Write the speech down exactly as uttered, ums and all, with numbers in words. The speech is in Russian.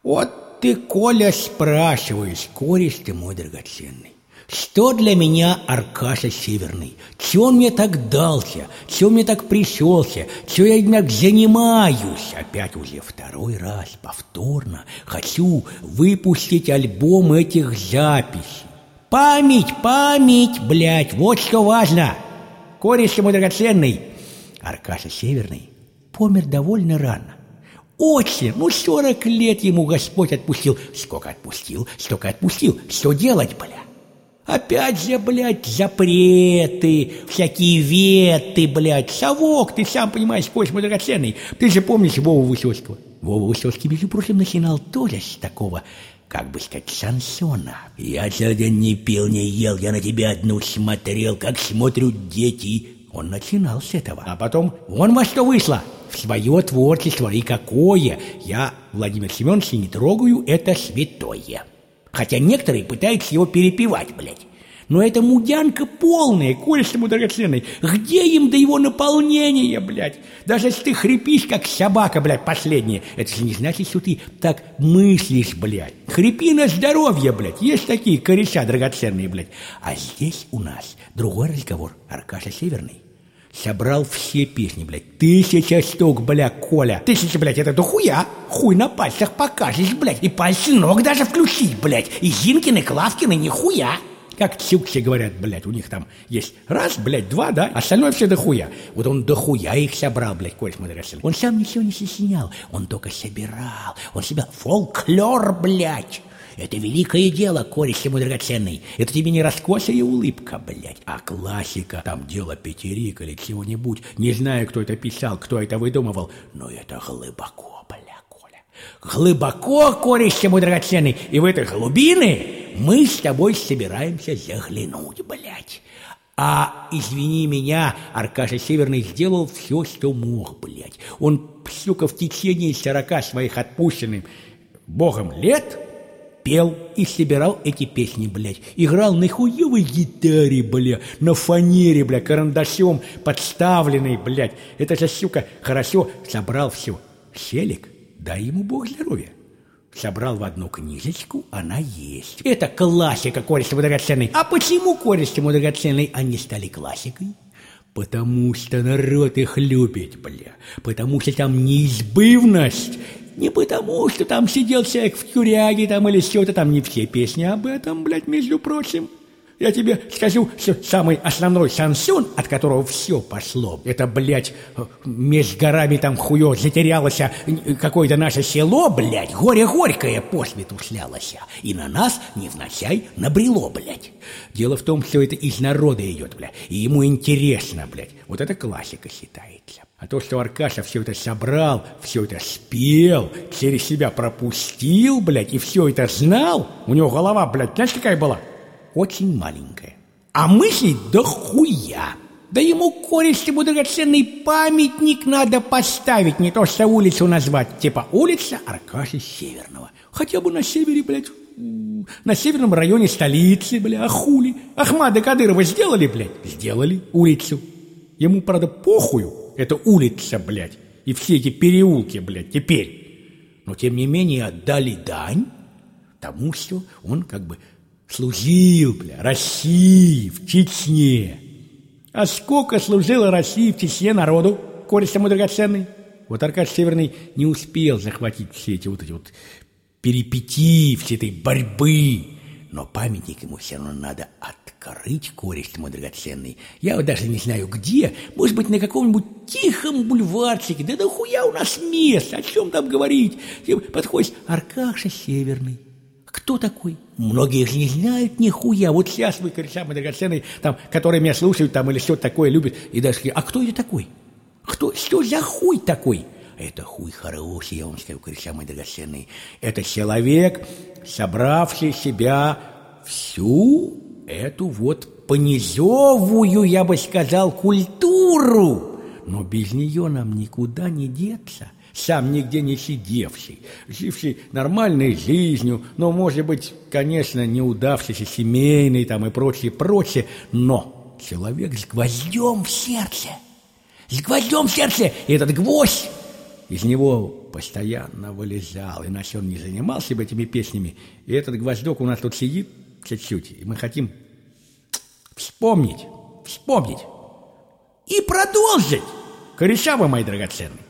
Вот ты, Коля, спрашиваешь, кореш ты мой драгоценный, что для меня Аркаша Северный? Чего он мне так дался? Чего мне так пришелся? Чего я так занимаюсь? Опять уже второй раз, повторно, хочу выпустить альбом этих записей. Память, память, блядь, вот что важно. Кореш мой драгоценный, Аркаша Северный помер довольно рано. Очень, ну сорок лет ему Господь отпустил. Сколько отпустил, столько отпустил. Что делать, бля? Опять же, блядь, запреты, всякие веты, блядь. Совок, ты сам понимаешь, Кореш мой драгоценный. Ты же помнишь Вову Высоцкого? Вова Высоцкий, между прочим, начинал тоже с такого, как бы сказать, шансона. Я целый день не пил, не ел, я на тебя одну смотрел, как смотрят дети. Он начинал с этого. А потом, вон во что вышло. В свое творчество. И какое. Я, Владимир Семенович, не трогаю, это святое. Хотя некоторые пытаются его перепевать, блядь. Но это мудянка полная, Кореш ему драгоценный. Где им до его наполнения, блядь? Даже если ты хрипишь, как собака, блядь, последняя, это же не значит, что ты так мыслишь, блядь. Хрипи на здоровье, блядь. Есть такие кореша драгоценные, блядь. А здесь у нас другой разговор. Аркаша Северный собрал все песни, блядь. Тысяча штук, бля, Коля. Тысяча, блядь, это дохуя. Хуй на пальцах покажешь, блядь. И пальцы ног даже включить, блядь. И Зинкины, Клавкины, нихуя. Как тюкси говорят, блядь, у них там есть раз, блядь, два, да, остальное все дохуя. Вот он дохуя их собрал, блядь, Кореш мой драгоценный. Он сам ничего не сочинял, он только собирал. Он себя фольклор, блядь. Это великое дело, Кореш мой драгоценный. Это тебе не раскосая улыбка, блядь, а классика. Там дело Петерик или чего-нибудь. Не знаю, кто это писал, кто это выдумывал, но это глубоко, бля, Коля. Глубоко, Кореш мой драгоценный. И в этой глубины мы с тобой собираемся заглянуть, блядь. А, извини меня, Аркаша Северный сделал все, что мог, блядь. Он, сука, в течение сорока своих отпущенных Богом лет пел и собирал эти песни, блядь. Играл на хуевой гитаре, бля, на фанере, бля, карандашом подставленный, блядь. Это же, сука, хорошо собрал все. Селик, дай ему Бог здоровья. Собрал в одну книжечку, она есть. Это классика, Кореш мой драгоценный. А почему, Кореш мой драгоценный, они стали классикой? Потому что народ их любит, бля. Потому что там неизбывность. Не потому, что там сидел человек в тюряге там или что-то там, не все песни об этом, блядь, между прочим. Я тебе скажу, что самый основной шансон, от которого все пошло, это, блядь, между горами там хуё затерялось какое-то наше село, блядь, горе горькое по свету шлялось, и на нас невзначай набрело, блядь. Дело в том, что это из народа идет, блядь, и ему интересно, блядь. Вот это классика считается. А то, что Аркаша все это собрал, все это спел, через себя пропустил, блядь, и все это знал, у него голова, блядь, знаешь, какая была? Очень маленькая. А мыслей да хуя. Да ему, Кореш ему драгоценный, памятник надо поставить, не то что улицу назвать. Типа улица Аркаши Северного. Хотя бы на севере, блядь, на северном районе столицы, бля, а хули? Ахмада Кадырова сделали, блядь? Сделали улицу. Ему, правда, похую, это улица, блядь, и все эти переулки, блядь, теперь. Но, тем не менее, отдали дань тому, что он как бы служил, бля, России в Чечне. А сколько служила России в Чечне народу, Кореш мой драгоценный? Вот Аркаша Северный не успел захватить все эти вот эти вот перипетии, всей этой борьбы. Но памятник ему все равно надо открыть, Кореш мой драгоценный. Я вот даже не знаю где, может быть, на каком-нибудь тихом бульварчике. Да да хуя у нас мест, о чем там говорить? Подходишь, Аркаша Северный. Кто такой? Многие же не знают нихуя. Вот сейчас вы, Кореш мой драгоценный, там, которые меня слушают, там, или что-то такое любят, и даже, а кто это такой? Кто, что за хуй такой? Это хуй хороший, я вам скажу, Кореш мой драгоценный. Это человек, собравший себя всю эту вот понизовую, я бы сказал, культуру. Но без нее нам никуда не деться. Сам нигде не сидевший, живший нормальной жизнью, но, может быть, конечно, неудавшийся семейный там и прочее, прочее, но человек с гвоздем в сердце, с гвоздем в сердце, и этот гвоздь из него постоянно вылезал, иначе он не занимался бы этими песнями. И этот гвоздок у нас тут сидит чуть-чуть, и мы хотим вспомнить, вспомнить и продолжить. Кореша вы, мои драгоценные.